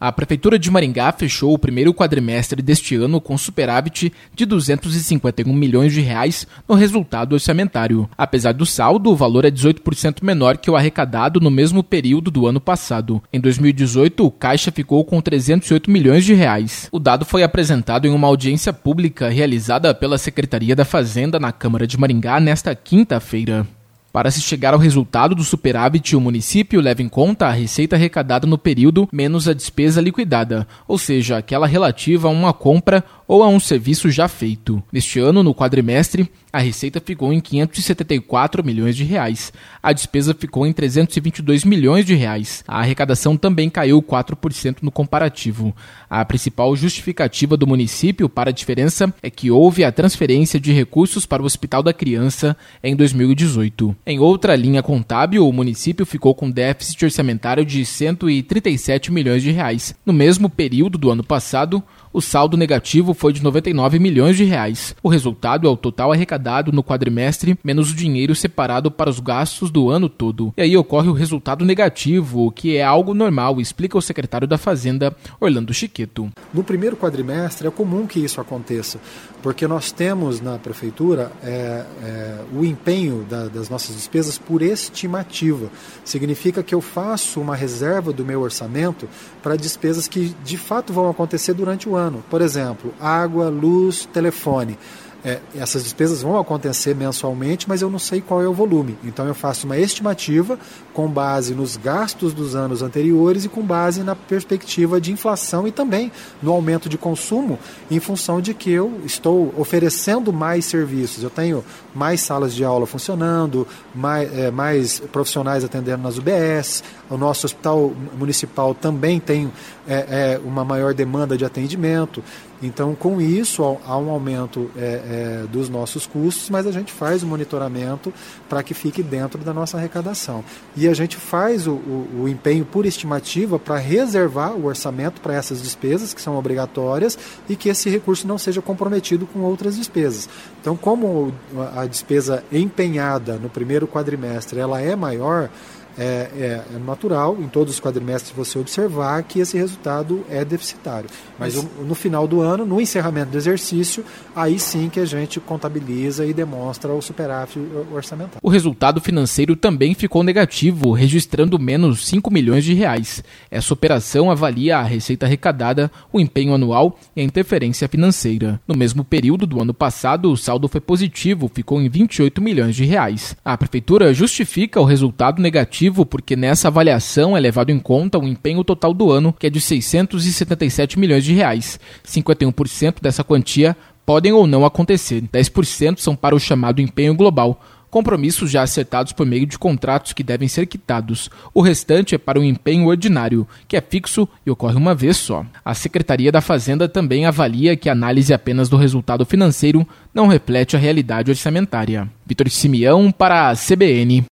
A Prefeitura de Maringá fechou o primeiro quadrimestre deste ano com superávit de R$ 251 milhões no resultado orçamentário. Apesar do saldo, o valor é 18% menor que o arrecadado no mesmo período do ano passado. Em 2018, o caixa ficou com R$ 308 milhões. O dado foi apresentado em uma audiência pública realizada pela Secretaria da Fazenda na Câmara de Maringá nesta quinta-feira. Para se chegar ao resultado do superávit, o município leva em conta a receita arrecadada no período menos a despesa liquidada, ou seja, aquela relativa a uma compra ou a um serviço já feito. Neste ano, no quadrimestre, a receita ficou em R$ 574 milhões. A despesa ficou em R$ 322 milhões. A arrecadação também caiu 4% no comparativo. A principal justificativa do município para a diferença é que houve a transferência de recursos para o Hospital da Criança em 2018. Em outra linha contábil, o município ficou com déficit orçamentário de R$ 137 milhões. No mesmo período do ano passado, o saldo negativo foi de R$ 99 milhões. O resultado é o total arrecadado no quadrimestre, menos o dinheiro separado para os gastos do ano todo. E aí ocorre o resultado negativo, que é algo normal, explica o secretário da Fazenda, Orlando Chiqueto. No primeiro quadrimestre é comum que isso aconteça, porque nós temos na Prefeitura o empenho das nossas despesas por estimativa. Significa que eu faço uma reserva do meu orçamento para despesas que de fato vão acontecer durante o ano. Por exemplo, água, luz, telefone. Essas despesas vão acontecer mensalmente, mas eu não sei qual é o volume. Então eu faço uma estimativa com base nos gastos dos anos anteriores e com base na perspectiva de inflação e também no aumento de consumo em função de que eu estou oferecendo mais serviços. Eu tenho mais salas de aula funcionando, mais profissionais atendendo nas UBS, o nosso hospital municipal também tem uma maior demanda de atendimento. Então, com isso, há um aumento dos nossos custos, mas a gente faz o monitoramento para que fique dentro da nossa arrecadação. E a gente faz o empenho por estimativa para reservar o orçamento para essas despesas que são obrigatórias e que esse recurso não seja comprometido com outras despesas. Então, como a despesa empenhada no primeiro quadrimestre ela é maior, é natural em todos os quadrimestres você observar que esse resultado é deficitário. Mas no final do ano, no encerramento do exercício, aí sim que a gente contabiliza e demonstra o superávit orçamentário. O resultado financeiro também ficou negativo, registrando menos R$ 5 milhões. Essa operação avalia a receita arrecadada, o empenho anual e a interferência financeira. No mesmo período do ano passado, o saldo foi positivo, ficou em R$ 28 milhões. A Prefeitura justifica o resultado negativo porque nessa avaliação é levado em conta o empenho total do ano, que é de R$ 677 milhões. 51% dessa quantia podem ou não acontecer. 10% são para o chamado empenho global, compromissos já acertados por meio de contratos que devem ser quitados. O restante é para o empenho ordinário, que é fixo e ocorre uma vez só. A Secretaria da Fazenda também avalia que a análise apenas do resultado financeiro não reflete a realidade orçamentária. Vitor Simeão para a CBN.